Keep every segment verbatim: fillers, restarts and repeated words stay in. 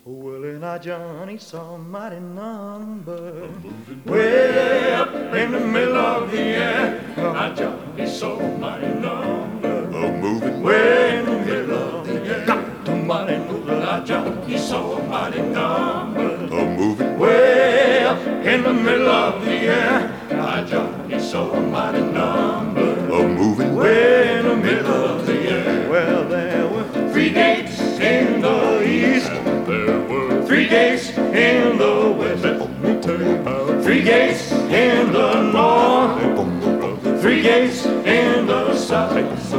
Well, and I, Johnny, saw a mighty number way up in the middle of the air. I, Johnny, saw a mighty number A moving way in the middle of the air. Got the mighty number. I, Johnny, saw a mighty number A moving way up in the middle of the air. I, Johnny, saw a mighty number A moving way in the middle of the air. Well, there were three gates in the east. There were Three gates in the west. Let me tell you how Three gates in the north. Three gates in the south.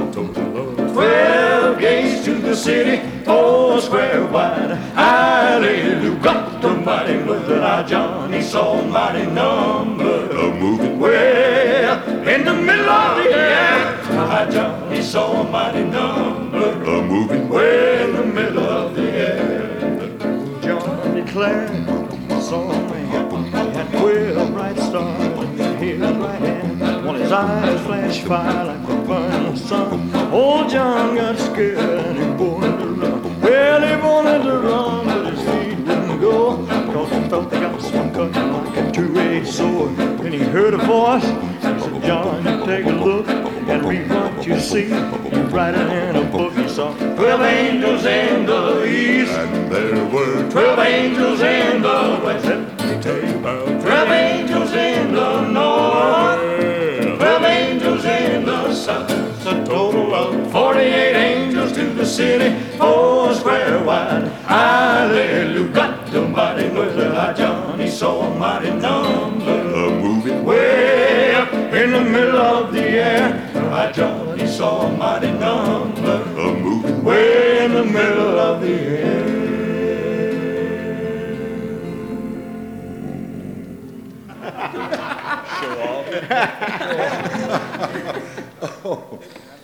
Twelve gates to the city, four square wide. Hallelujah, got the mighty number. I, Johnny, saw a mighty number A moving way up in the middle of the air. I, Johnny, saw a mighty number A moving way in the middle of the air. John declared, saw me, he had twelve bright stars in his right hand, while his eyes flashed fire like the burning sun. Old John got scared and he wanted to run. Well, he wanted to run, but his feet wouldn't go, cause he felt they got some cutting like a two-edged sword. Then he heard a voice, he said, John, you take a look and read what you see. You write it in a book. He saw twelve angels in the east, And there were twelve angels in the west, Let me tell you how twelve angels in the north, twelve angels in the south. It's a total of forty-eight angels to the city, four square wide. Hallelujah, got the mighty number. I, Johnny, saw a mighty number A moving way up in the middle of the air. I, Johnny, saw a mighty number A moving way in the middle of the air. Show off.